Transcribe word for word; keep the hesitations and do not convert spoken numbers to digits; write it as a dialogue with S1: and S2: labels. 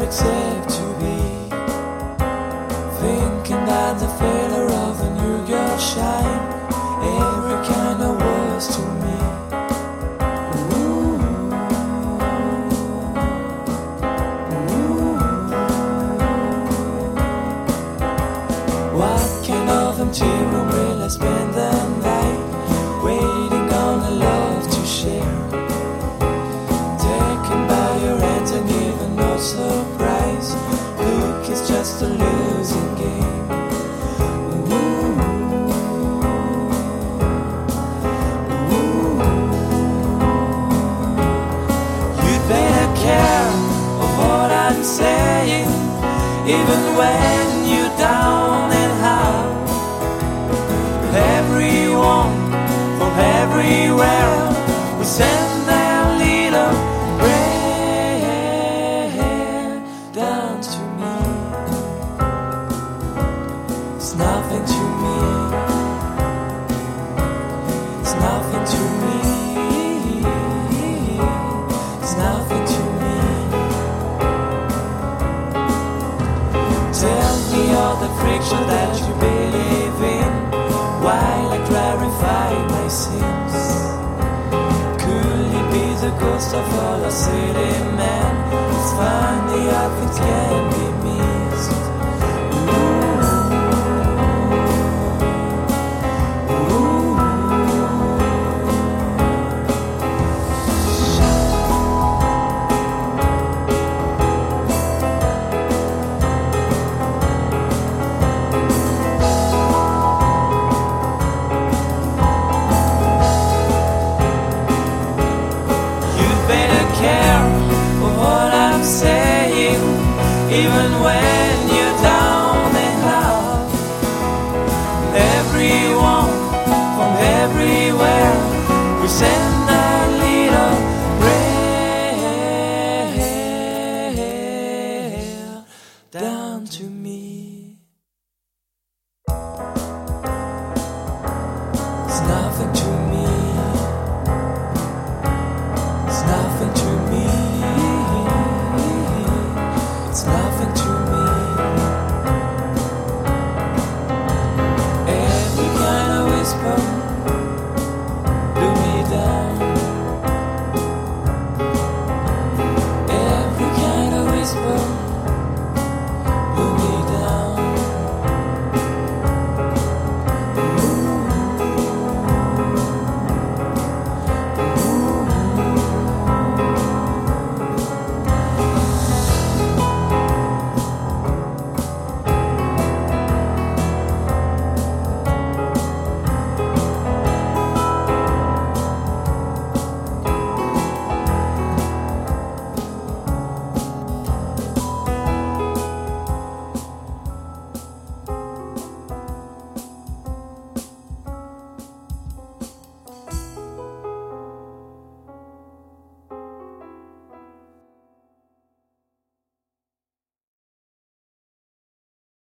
S1: accept to be thinking that the failure of a new girl shine every kind of words to me. Ooh, ooh. What kind of empty room will I spend the night, waiting on a love to share? Taken by your hands and even no surprise, look, it's just a losing game. Ooh, ooh. You'd better care of what I'm saying, even when you're down and out. Everyone from everywhere will send their little prayer down to me. It's nothing to me. It's nothing to me. It's nothing to me. Tell me all the friction that you believe in, while I clarify my sins. Could it be the ghost of all a city man? It's funny how things can be missed. Even when you're down and out, everyone from everywhere we send